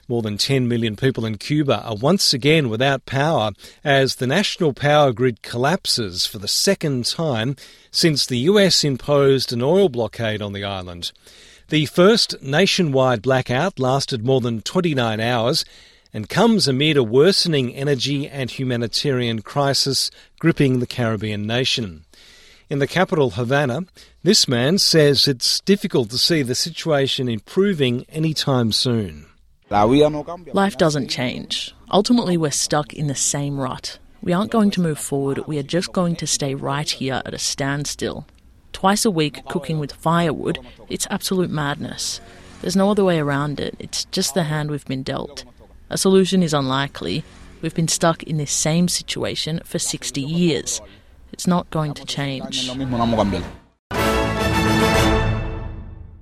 More than 10 million people in Cuba are once again without power as the national power grid collapses for the second time since the US imposed an oil blockade on the island. The first nationwide blackout lasted more than 29 hours and comes amid a worsening energy and humanitarian crisis gripping the Caribbean nation. In the capital, Havana, this man says it's difficult to see the situation improving anytime soon. Life doesn't change. Ultimately, we're stuck in the same rut. We aren't going to move forward. We are just going to stay right here at a standstill. Twice a week, cooking with firewood, it's absolute madness. There's no other way around it. It's just the hand we've been dealt. A solution is unlikely. We've been stuck in this same situation for 60 years. It's not going to change.